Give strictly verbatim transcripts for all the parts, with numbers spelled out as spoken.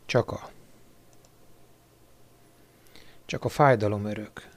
Csak a. Csak a fájdalom örök.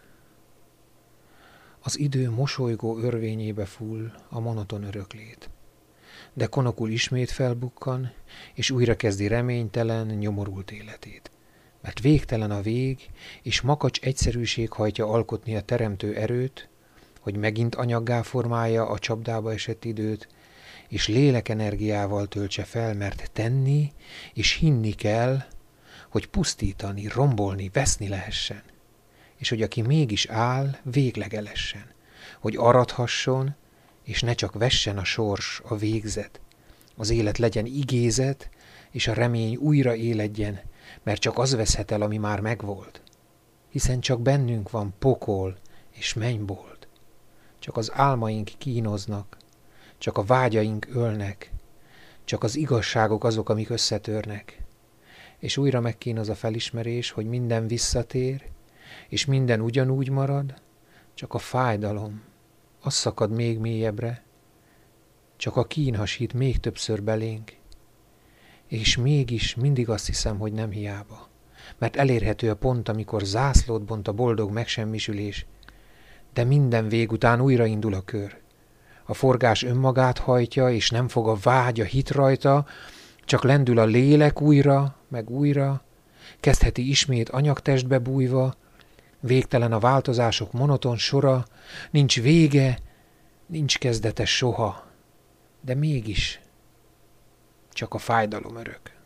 Az idő mosolygó örvényébe full a monoton öröklét. De konokul ismét felbukkan, és újra kezdi reménytelen, nyomorult életét. Mert végtelen a vég, és makacs egyszerűség hajtja alkotni a teremtő erőt, hogy megint anyaggá formálja a csapdába esett időt, és lélek energiával töltse fel, mert tenni és hinni kell, hogy pusztítani, rombolni, veszni lehessen, és hogy aki mégis áll, véglegelessen, hogy aradhasson, és ne csak vessen a sors, a végzet, az élet legyen igézet, és a remény újra éledjen, mert csak az veszhet el, ami már megvolt. Hiszen csak bennünk van pokol és mennybolt. Csak az álmaink kínoznak, csak a vágyaink ölnek, csak az igazságok azok, amik összetörnek. És újra megkínoz a felismerés, hogy minden visszatér, és minden ugyanúgy marad, csak a fájdalom, az szakad még mélyebbre, csak a kín hasít még többször belénk, és mégis mindig azt hiszem, hogy nem hiába, mert elérhető a pont, amikor zászlót bont a boldog megsemmisülés, de minden vég után újraindul a kör. A forgás önmagát hajtja, és nem fog a vágy, a hit rajta, csak lendül a lélek újra, meg újra, kezdheti ismét anyagtestbe bújva, végtelen a változások monoton sora, nincs vége, nincs kezdete soha, de mégis csak a fájdalom örök.